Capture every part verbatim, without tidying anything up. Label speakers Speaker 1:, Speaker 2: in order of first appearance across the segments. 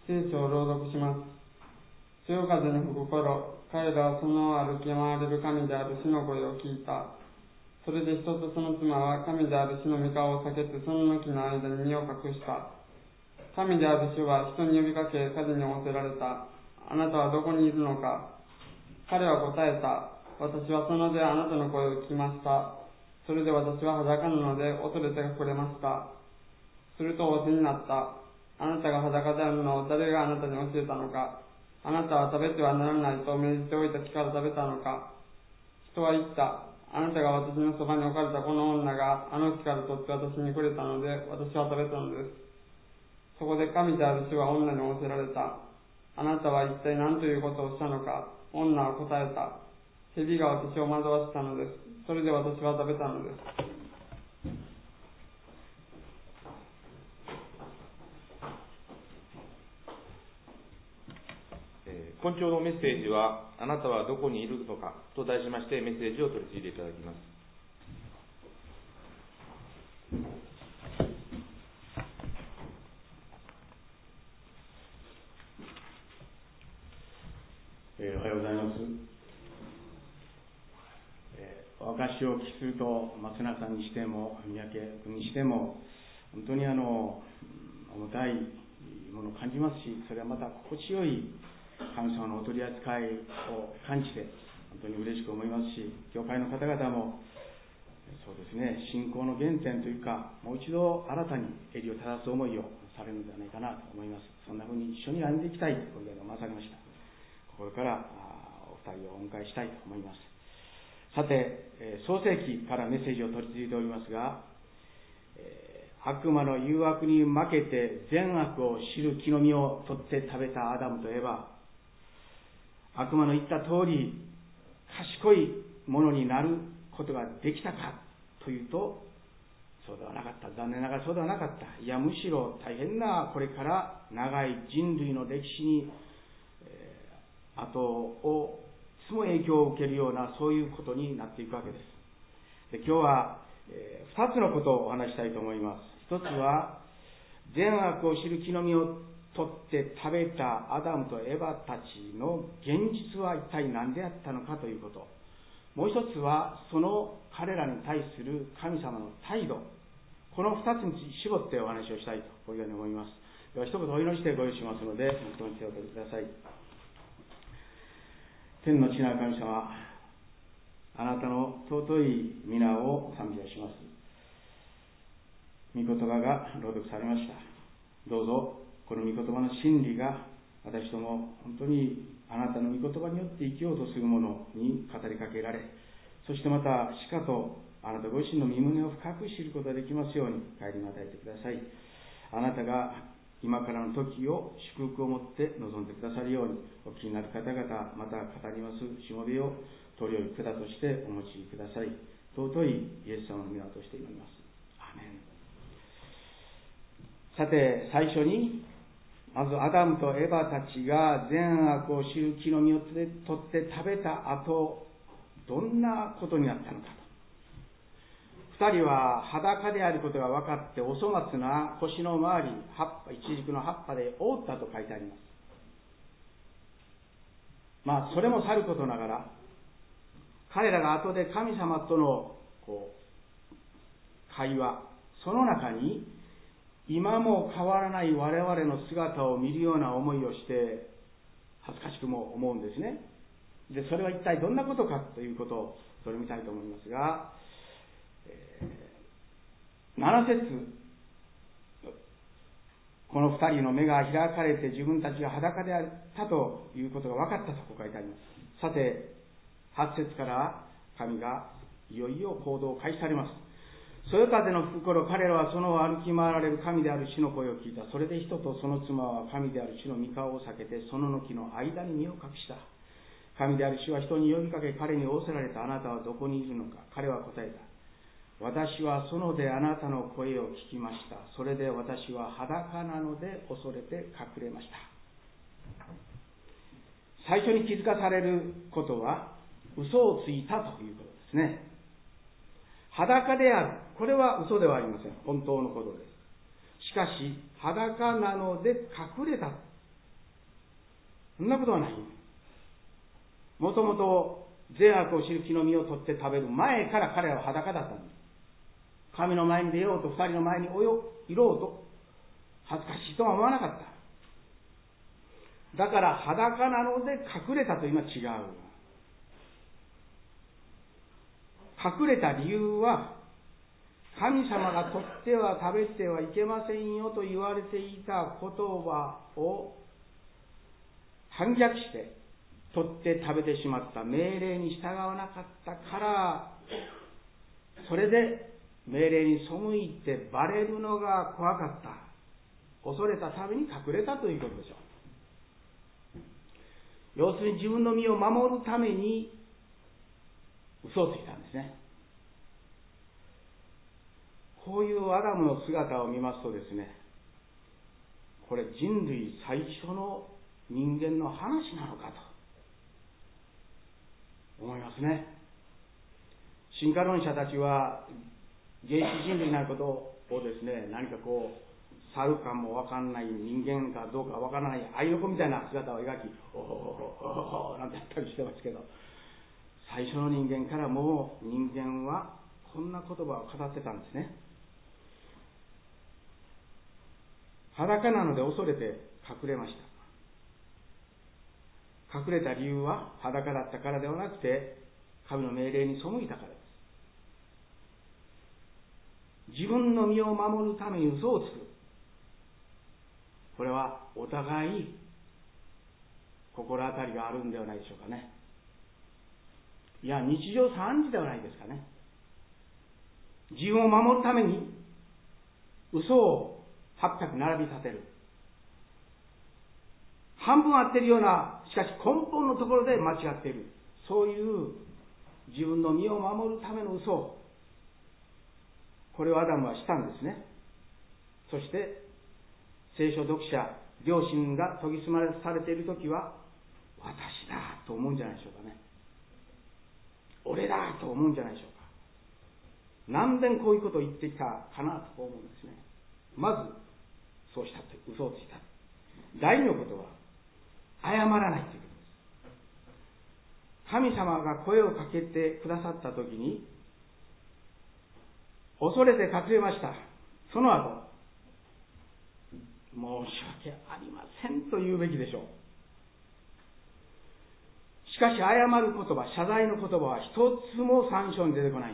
Speaker 1: 聖書を朗読します。潮風に吹く頃、彼らはその歩き回れる神である主の声を聞いた。それで人とその妻は神である主の御顔を避けてその木の間に身を隠した。神である主は人に呼びかけ、彼に仰せられた。あなたはどこにいるのか。彼は答えた。私はその手あなたの声を聞きました。それで私は裸なので恐れて隠れました。すると仰せになった。あなたが裸であるのを誰があなたに教えたのか。あなたは食べてはならないと命じておいた木から食べたのか。人は言った。あなたが私のそばに置かれたこの女があの木から取って私にくれたので私は食べたのです。そこで神である主は女に仰せられた。あなたは一体何ということをしたのか。女は答えた。蛇が私を惑わしたのです。それで私は食べたのです。
Speaker 2: 今朝のメッセージは、あなたはどこにいるのかと題しましてメッセージを取り次いでいただきます。
Speaker 3: えー、おはようございます。えー、お証を聞くと、松永さんにしても、三宅君にしても、本当にあの重たいものを感じますし、それはまた心地よい神様のお取り扱いを感じて本当に嬉しく思いますし、教会の方々もそうですね、信仰の原点というか、もう一度新たに襟を正す思いをされるのではないかなと思います。そんなふうに一緒に歩んでいきたいところで思わされました。心からお二人をお迎えしたいと思います。さて、創世記からメッセージを取り次いでおりますが、悪魔の誘惑に負けて善悪を知る木の実を取って食べたアダムとエバ、悪魔の言った通り賢いものになることができたかというと、そうではなかった。残念ながらそうではなかった。いや、むしろ大変なこれから長い人類の歴史に、えー、後をいつも影響を受けるような、そういうことになっていくわけです。で、今日は、えー、二つのことをお話したいと思います。一つは、善悪を知る木の実を取って食べたアダムとエバたちの現実は一体何であったのかということ。もう一つは、その彼らに対する神様の態度。この二つに絞ってお話をしたいと、こういうように思います。では一言お祈りしてご用意しますので、黙祷に手を取ってください。天の父なる神様、あなたの尊い皆を賛美をします。御言葉が朗読されました。どうぞこの御言葉の真理が私ども本当にあなたの御言葉によって生きようとする者に語りかけられ、そしてまたしかとあなたご自身の身胸を深く知ることができますように帰りを与えてください。あなたが今からの時を祝福を持って臨んでくださるように、お聞きになる方々、また語りますしもべを取り置き管としてお持ちください。尊いイエス様の皆として祈ります。アーメン。さて、最初にまずアダムとエバたちが善悪を知る木の実を取って食べた後、どんなことになったのかと。二人は裸であることが分かって、お粗末な腰の周り、葉っぱ、イチジクの葉っぱで覆ったと書いてあります。まあ、それもさることながら、彼らが後で神様とのこう会話、その中に今も変わらない我々の姿を見るような思いをして恥ずかしくも思うんですね。で、それは一体どんなことかということをそれを見たいと思いますが、えー、なな節、この二人の目が開かれて自分たちが裸であったということが分かったとこう書いてあります。さて、はち節から神がいよいよ行動を開始されます。そよ風の吹く頃、彼らはその歩き回られる神である主の声を聞いた。それで人とその妻は神である主の御顔を避けて、その軒の間に身を隠した。神である主は人に呼びかけ、彼に仰せられた。あなたはどこにいるのか。彼は答えた。私は園であなたの声を聞きました。それで私は裸なので恐れて隠れました。最初に気づかされることは、嘘をついたということですね。裸である。これは嘘ではありません。本当のことです。しかし、裸なので隠れたそんなことはない。もともと善悪を知る木の実を取って食べる前から彼らは裸だったんです。神の前に出ようと、二人の前にいろうと、恥ずかしいとは思わなかった。だから裸なので隠れたというのは違う。隠れた理由は、神様が取っては食べてはいけませんよと言われていた言葉を反逆して取って食べてしまった、命令に従わなかったから、それで命令に背いてバレるのが怖かった、恐れたために隠れたということでしょう。要するに自分の身を守るために嘘をついたんですね。こういうアダムの姿を見ますとですね、これ人類最初の人間の話なのかと思いますね。進化論者たちは原始人類になることをですね、何かこう猿かもわかんない、人間かどうかわからないアイノコみたいな姿を描き、おおおなんてやったりしてますけど、最初の人間からもう人間はこんな言葉を語ってたんですね。裸なので恐れて隠れました。隠れた理由は裸だったからではなくて、神の命令に背いたからです。自分の身を守るために嘘をつく。これはお互い心当たりがあるんではないでしょうかね。いや、日常茶飯事ではないですかね。自分を守るために嘘をはっぴゃく並び立てる。半分合っているような、しかし根本のところで間違っている。そういう自分の身を守るための嘘、これをアダムはしたんですね。そして聖書読者、両親が研ぎ澄まされているときは、私だと思うんじゃないでしょうかね。俺だと思うんじゃないでしょうか。何遍こういうことを言ってきたかなと思うんですね。まずそうしたって嘘をついた。第二のことは謝らないということです。神様が声をかけてくださったときに、恐れて隠れました。その後、申し訳ありませんと言うべきでしょう。しかし謝る言葉、謝罪の言葉は一つも三章に出てこない。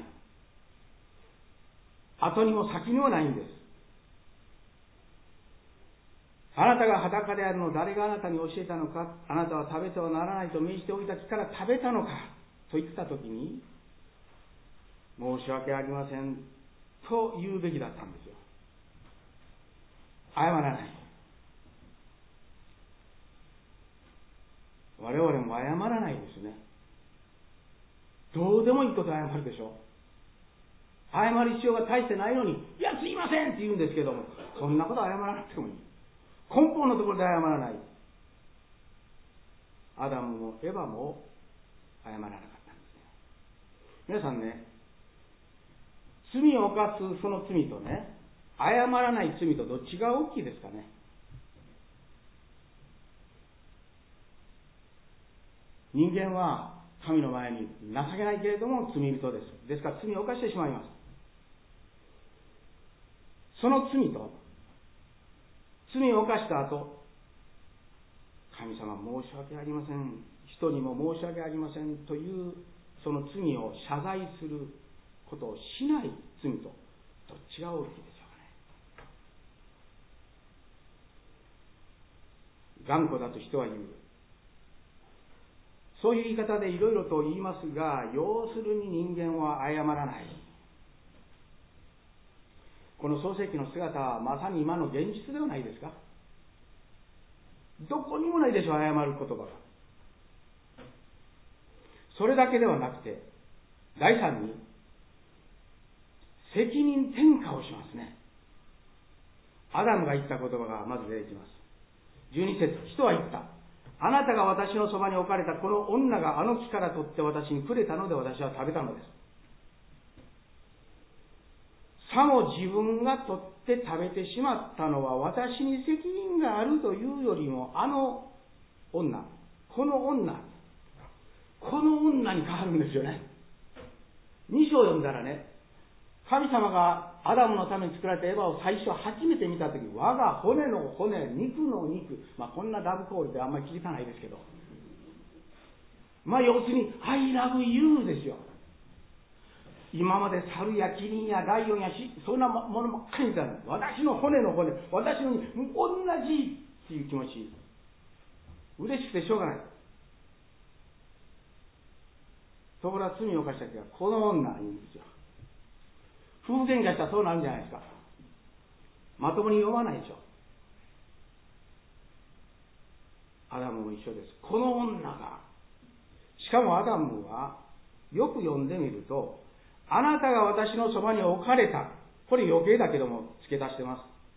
Speaker 3: 後にも先にもないんです。あなたが裸であるのを誰があなたに教えたのか、あなたは食べてはならないと命じておいた木から食べたのかと言ったときに、申し訳ありませんと言うべきだったんですよ。謝らない。我々も謝らないですね。どうでもいいこと謝るでしょ。謝る必要が大してないのに、いやすいませんって言うんですけども、そんなこと謝らなくてもいい。根本のところで謝らない。アダムもエヴァも謝らなかったんですね。皆さんね、罪を犯すその罪とね、謝らない罪とどっちが大きいですかね。人間は神の前に情けないけれども罪人です。ですから罪を犯してしまいます。その罪と、罪を犯した後、神様申し訳ありません、人にも申し訳ありませんというその罪を謝罪することをしない罪と、どっちが大きいでしょうかね。頑固だと人は言う。そういう言い方でいろいろと言いますが、要するに人間は謝らない。この創世記の姿はまさに今の現実ではないですか。どこにもないでしょう、謝る言葉が。それだけではなくて、第三に責任転嫁をしますね。アダムが言った言葉がまず出てきます。じゅうに節、人は言った。あなたが私のそばに置かれたこの女があの木から取って私にくれたので私は食べたのです。さも自分が取って食べてしまったのは私に責任があるというよりも、あの女、 この女、この女に変わるんですよね。に章を読んだらね、神様がアダムのために作られたエヴァを最初初めて見たとき、我が骨の骨、肉の肉、まあこんなラブコールってあんまり聞かないですけど、まあ要するに I love you ですよ。今まで猿やキリンやライオンやしそんなものばっかり見たの。私の骨の骨、私の同じっていう気持ち、嬉しくてしょうがない。ところが罪を犯した時はこの女言うんですよ。夫婦喧嘩したらそうなるんじゃないですか。まともに読まないでしょ。アダムも一緒です。この女が、しかもアダムはよく読んでみると、あなたが私のそばに置かれた、これ余計だけども付け足してます。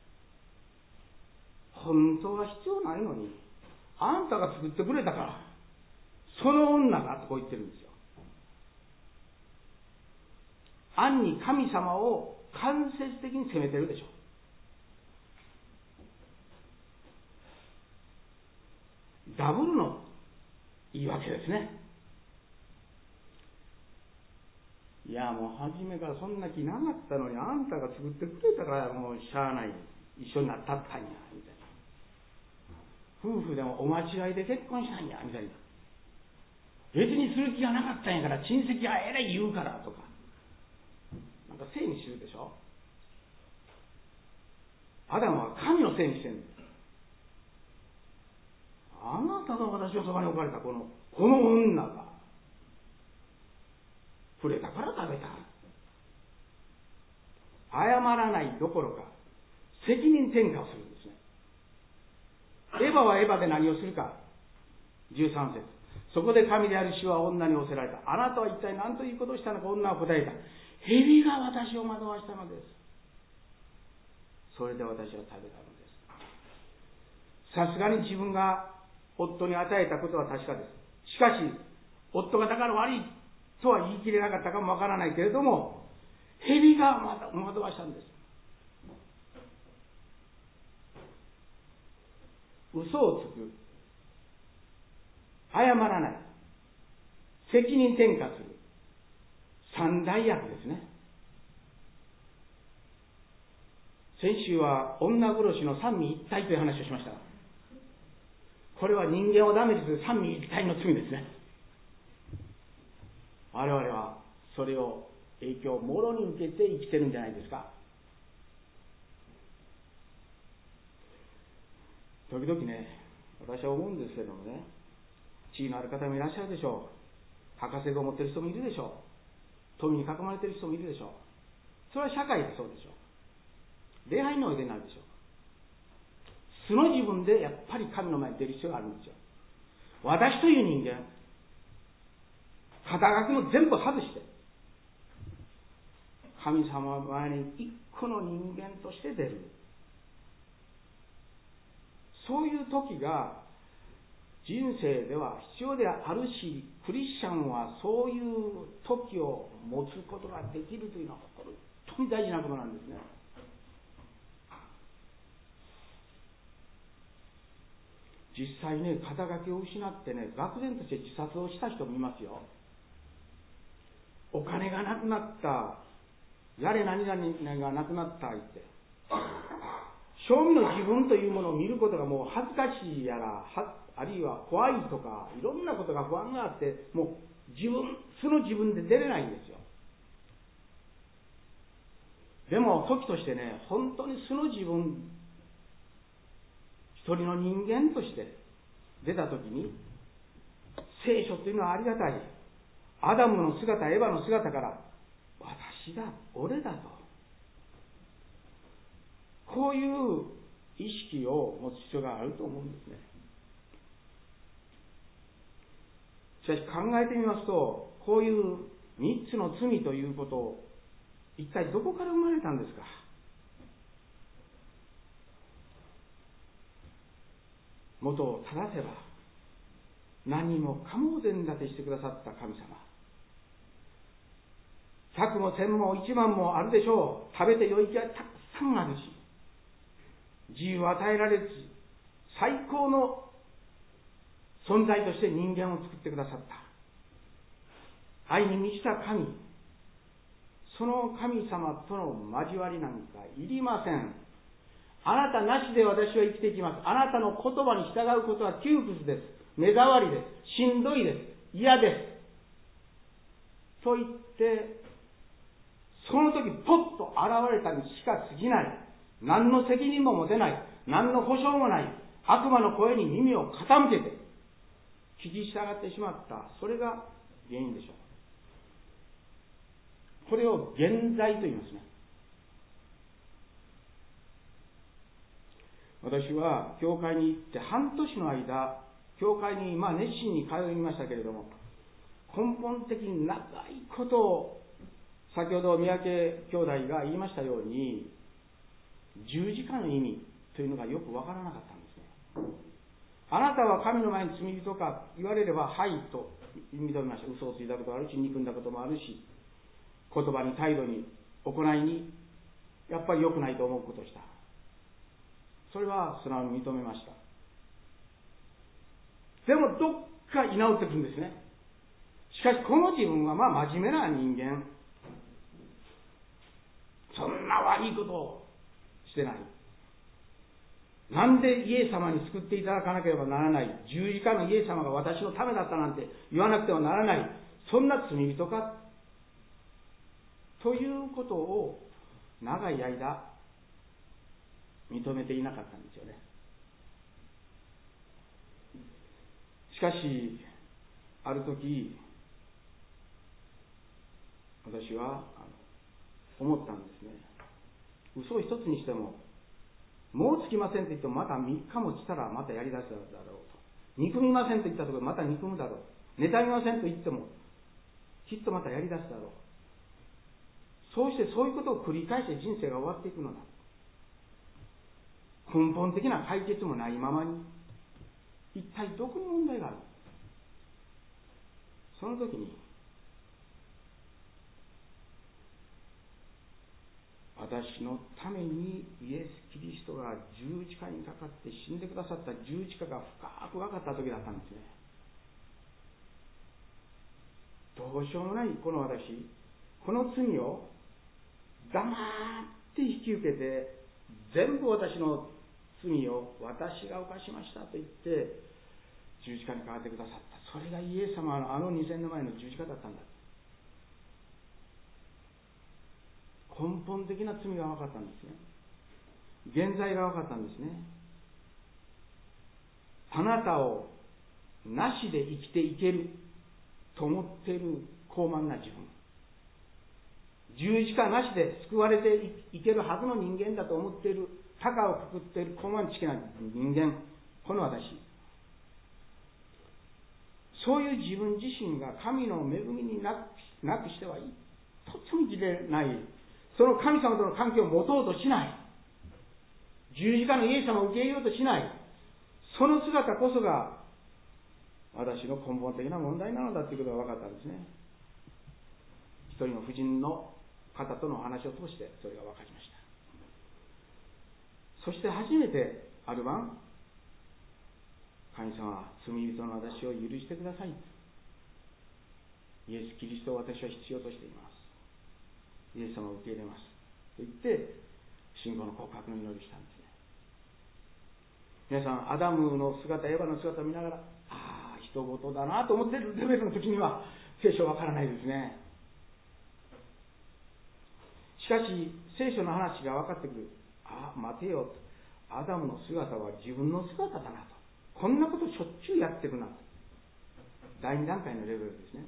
Speaker 3: 本当は必要ないのに、あんたが作ってくれたから、その女がとこう言ってるんですよ。暗に神様を間接的に責めてるでしょ。ダブルの言い訳ですね。いやもう初めからそんな気なかったのに、あんたが作ってくれたからもうしゃあない、一緒になったったんやみたいな。夫婦でもお間違いで結婚したんやみたいな。別にする気がなかったんやから、親戚がえらい言うからとか、なんかせいにするでしょ。アダムは神のせいにしてるんです。あなたが私のそばに置かれたこのこの女が触れたから食べた。謝らないどころか責任転嫁をするんですね。エヴァはエヴァで何をするか。じゅうさん節、そこで神である主は女に仰せられた。あなたは一体何ということをしたのか。女は答えた。蛇が私を惑わしたのです。それで私は食べたのです。さすがに自分が夫に与えたことは確かです。しかし夫がだから悪いとは言い切れなかったかもわからないけれども、蛇が惑わしたんです。嘘をつく、謝らない、責任転嫁する、三大悪ですね。先週は女殺しの三位一体という話をしました。これは人間をダメにする三位一体の罪ですね。我々はそれを影響をもろに受けて生きてるんじゃないですか。時々ね、私は思うんですけどもね、地位のある方もいらっしゃるでしょう。博士号を持ってる人もいるでしょう。富に囲まれてる人もいるでしょう。それは社会でそうでしょう。礼拝の上でなるでしょう。素の自分でやっぱり神の前に出る必要があるんですよ。私という人間、肩書きも全部外して神様の前に一個の人間として出る。そういう時が人生では必要であるし、クリスチャンはそういう時を持つことができるというのは本当に大事なことなんですね。実際ね、肩書きを失ってね、愕然として自殺をした人もいますよ。お金がなくなった、やれ何々がなくなった言って、正味の自分というものを見ることがもう恥ずかしいやら、あるいは怖いとか、いろんなことが不安があって、もう自分、素の自分で出れないんですよ。でも時としてね、本当に素の自分、一人の人間として出たときに、聖書というのはありがたい。アダムの姿、エヴァの姿から、私だ、俺だと。こういう意識を持つ必要があると思うんですね。しかし考えてみますと、こういう三つの罪ということを、一体どこから生まれたんですか。元を正せば何もかもお膳立てしてくださった神様、百も千も一万もあるでしょう。食べて良い木はたくさんあるし、自由を与えられず最高の存在として人間を作ってくださった。愛に満ちた神。その神様との交わりなんかいりません。あなたなしで私は生きていきます。あなたの言葉に従うことは窮屈です。目障りです。しんどいです。嫌です。と言って、その時ポッと現れたにしか過ぎない。何の責任も持てない。何の保証もない。悪魔の声に耳を傾けて、聞き従ってしまった。それが原因でしょう。これを現在と言いますね。私は教会に行って半年の間、教会にまあ熱心に通いましたけれども、根本的に長いことを、先ほど三宅兄弟が言いましたように、十字架の意味というのがよくわからなかったんですね。あなたは神の前に罪人か言われれば、はいと認めました。嘘をついたこともあるし、憎んだこともあるし、言葉に態度に行いにやっぱり良くないと思うことをした。それは素直に認めました。でもどっか居直ってくるんですね。しかしこの自分はまあ真面目な人間、そんな悪いことをしてない。なんでイエス様に救っていただかなければならない。十字架のイエス様が私のためだったなんて言わなくてはならない。そんな罪人かということを長い間認めていなかったんですよね。しかしある時私は思ったんですね。嘘を一つにしてももうつきませんと言ってもまたみっかもしたらまたやり出すだろうと。憎みませんと言ったところまた憎むだろう。妬みませんと言ってもきっとまたやり出すだろう。そうしてそういうことを繰り返して人生が終わっていくのだ。根本的な解決もないままに一体どこに問題がある。その時に私のためにイエス・キリストが十字架にかかって死んでくださった十字架が深く分かった時だったんですね。どうしようもないこの私、この罪を黙って引き受けて、全部私の罪を私が犯しましたと言って十字架にかかってくださった。それがイエス様のあのにせんねんまえの十字架だったんだ。根本的な罪が分かったんですね。現在が分かったんですね。あなたをなしで生きていけると思っている高慢な自分、十字架なしで救われていけるはずの人間だと思っている、高をくくっている高慢ちきな人間、この私、そういう自分自身が神の恵みになく、なくしてはいいとっても生きれない、その神様との関係を持とうとしない、十字架のイエス様を受け入れようとしない、その姿こそが私の根本的な問題なのだということが分かったんですね。一人の婦人の方との話を通してそれが分かりました。そして初めてある晩、神様は罪人の私を許してください、イエス・キリストを私は必要としています、イエス様を受け入れますと言って信仰の告白の祈りをしたんですね。皆さん、アダムの姿、エヴァの姿を見ながら、ああ人事だなと思っているレベルの時には聖書は分からないですね。しかし聖書の話が分かってくる。ああ待てよ、アダムの姿は自分の姿だなと、こんなことしょっちゅうやってるなと。第二段階のレベルですね。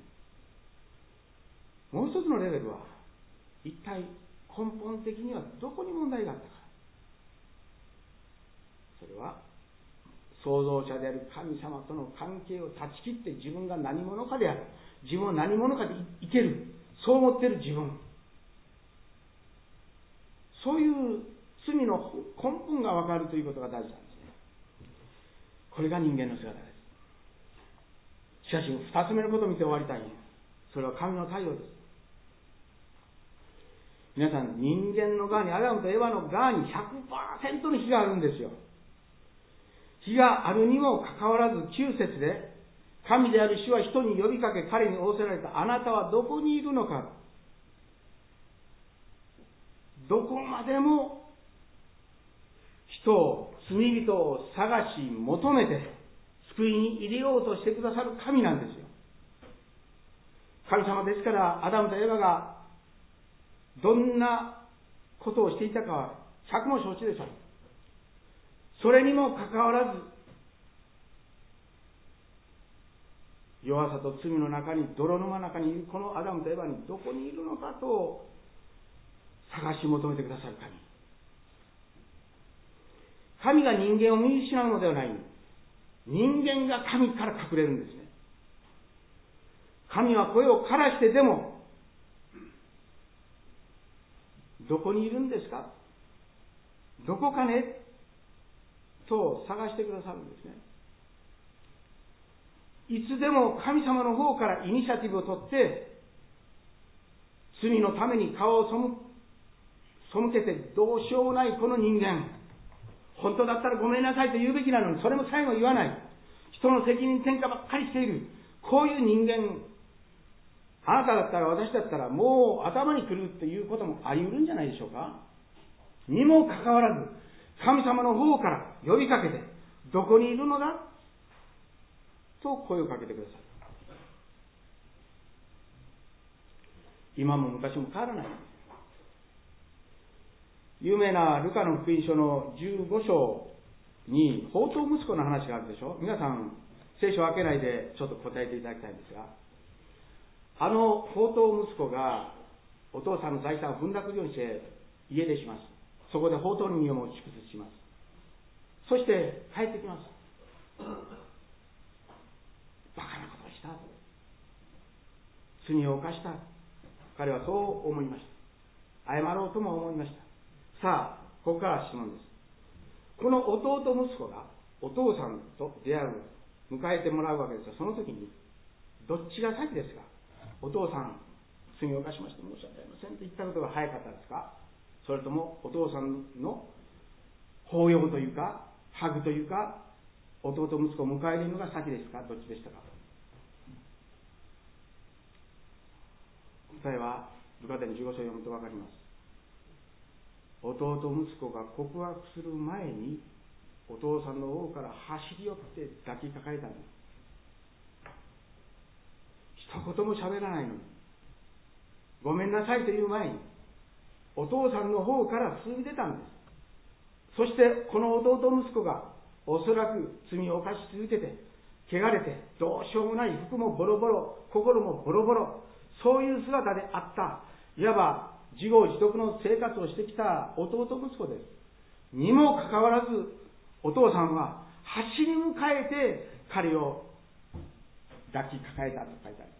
Speaker 3: もう一つのレベルは一体根本的にはどこに問題があったか。それは創造者である神様との関係を断ち切って自分が何者かである、自分は何者かで生きる、そう思っている自分、そういう罪の根本が分かるということが大事なんですね。これが人間の姿です。しかし二つ目のことを見て終わりたい。それは神の対応です。皆さん、人間の側に、アダムとエヴァの側に ひゃくパーセント の非があるんですよ。 日があるにもかかわらずきゅう節で、神である主は人に呼びかけ、彼に仰せられた。あなたはどこにいるのか。どこまでも人を、罪人を探し求めて救いに入れようとしてくださる神なんですよ。神様ですから、アダムとエヴァがどんなことをしていたかは百も承知でしょう。それにもかかわらず、弱さと罪の中に、泥沼の中にいるこのアダムとエヴァにどこにいるのかと探し求めてくださる神。神が人間を見失うのではない。人間が神から隠れるんですね。神は声を枯らしてでも、どこにいるんですか、どこかねと探してくださるんですね。いつでも神様の方からイニシアティブを取って、罪のために顔を背けてどうしようもないこの人間、本当だったらごめんなさいと言うべきなのに、それも最後言わない。人の責任転嫁ばっかりしている。こういう人間、あなただったら私だったらもう頭に来るということもあり得るんじゃないでしょうか。にもかかわらず、神様の方から呼びかけて、どこにいるのだと声をかけてください。今も昔も変わらない。有名なルカの福音書のじゅうご章に放蕩息子の話があるでしょ。皆さん聖書を開けないでちょっと答えていただきたいんですが、あの放蕩息子がお父さんの財産を分諾業にして家出します。そこで放蕩人をも祝福します。そして帰ってきます。バカなことをした、罪を犯した、彼はそう思いました。謝ろうとも思いました。さあ、ここから質問です。この弟息子がお父さんと出会う、迎えてもらうわけですが、その時にどっちが先ですか。お父さん、罪を犯しまして申し訳ありませんと言ったことが早かったですか、それともお父さんの抱擁というかハグというか弟息子を迎え入れるのが先ですか、どっちでしたか。答えはルカ伝じゅうご章を読むと分かります。弟息子が告白する前にお父さんの方から走り寄って抱きかかえたんです。一言も喋らないのに、ごめんなさいという前にお父さんの方から進み出たんです。そしてこの弟息子がおそらく罪を犯し続けて汚れてどうしようもない服もボロボロ、心もボロボロ、そういう姿であった、いわば自業自得の生活をしてきた弟息子です。にもかかわらずお父さんは走り迎えて彼を抱きかかえたと書いてあります。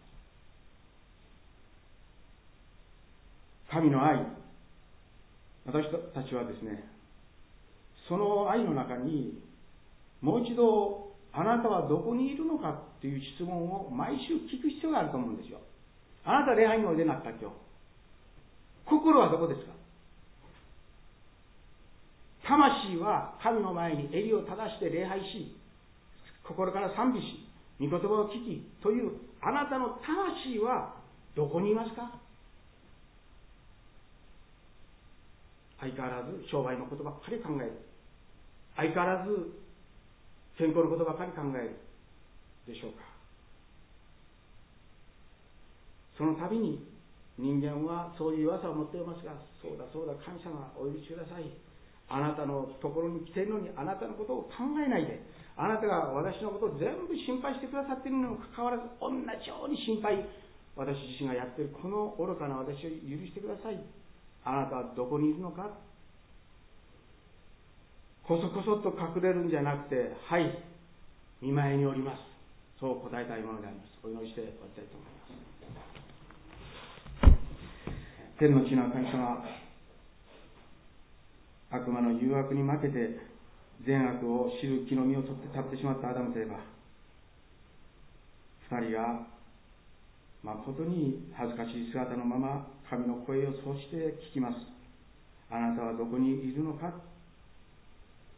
Speaker 3: 神の愛、私たちはですね、その愛の中にもう一度あなたはどこにいるのかという質問を毎週聞く必要があると思うんですよ。あなた礼拝においでになった今日、心はどこですか。魂は神の前に襟を正して礼拝し、心から賛美し、御言葉を聞きというあなたの魂はどこにいますか。相変わらず商売のことばっかり考える、相変わらず健康のことばかり考えるでしょうか。その度に人間はそういう弱さを持っていますが、そうだそうだ、神様お許しください、あなたのところに来ているのにあなたのことを考えないで、あなたが私のことを全部心配してくださっているにもかかわらず同じように心配、私自身がやっているこの愚かな私を許してください、あなたはどこにいるのか。こそこそっと隠れるんじゃなくて、はい、御前におります、そう答えたいものであります。お祈りして終わりたいと思います。天の地の神様、悪魔の誘惑に負けて善悪を知る木の実を取って立ってしまったアダムとエバ、二人が誠に恥ずかしい姿のまま神の声をそうして聞きます。あなたはどこにいるのか。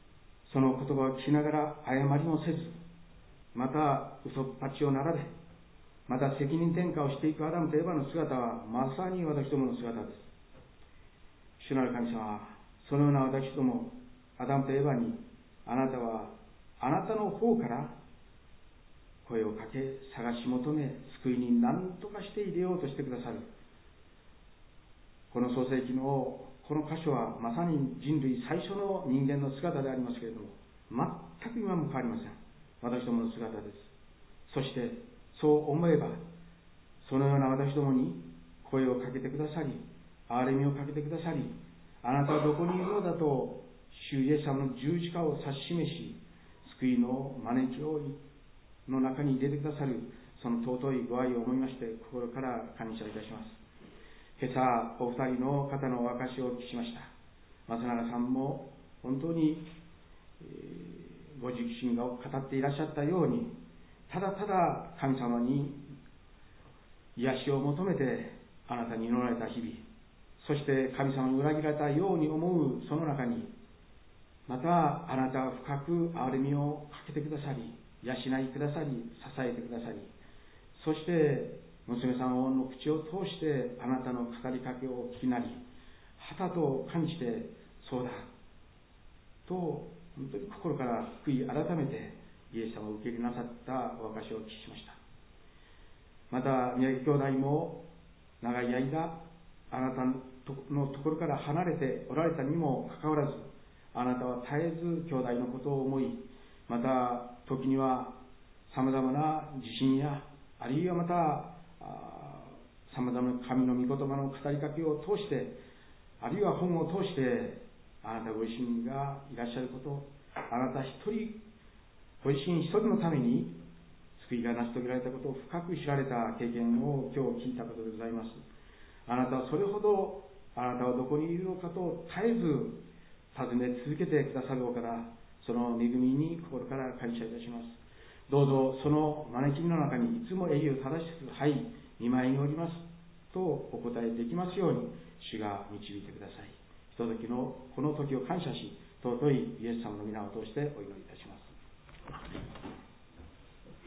Speaker 3: その言葉を聞きながら誤りもせず、また嘘っぱちを並べ、また責任転嫁をしていくアダムとエバの姿はまさに私どもの姿です。主なる神様はそのような私どもアダムとエバに、あなたはあなたの方から声をかけ探し求め、救いに何とかして入れようとしてくださる。この創世記のこの箇所はまさに人類最初の人間の姿でありますけれども、全く今も変わりません。私どもの姿です。そしてそう思えば、そのような私どもに声をかけてくださり、憐れみをかけてくださり、あなたはどこにいるのだと主イエス様の十字架を指し示し、救いの招きをの中に入れてくださる、その尊いご愛を思いまして心から感謝いたします。今朝お二人の方のお証しをお聞きしました。松永さんも本当に、えー、ご自身が語っていらっしゃったように、ただただ神様に癒しを求めてあなたに祈られた日々、そして神様に裏切られたように思うその中に、またあなたは深く憐れみをかけてくださり、養いくださり、支えてくださり、そして娘さんの口を通してあなたの語りかけを聞きなり、はたと感じて、そうだと本当に心から悔い改めてイエス様を受け入れなさったお証をお聞きしました。また宮城兄弟も長い間あなたのところから離れておられたにもかかわらず、あなたは絶えず兄弟のことを思い、また時にはさまざまな地震や、あるいはまたさまざまな神の御言葉の語りかけを通して、あるいは本を通してあなたご自身がいらっしゃること、あなた一人ご自身一人のために救いが成し遂げられたことを深く知られた経験を今日聞いたことでございます。あなたはそれほど、あなたはどこにいるのかと絶えず尋ね続けてくださるお方、その恵みに心から感謝いたします。どうぞその招きの中にいつも栄誉正しく、はい、見舞いにおりますとお答えできますように主が導いてください。ひとときのこの時を感謝し、尊いイエス様の皆を通してお祈りいたします。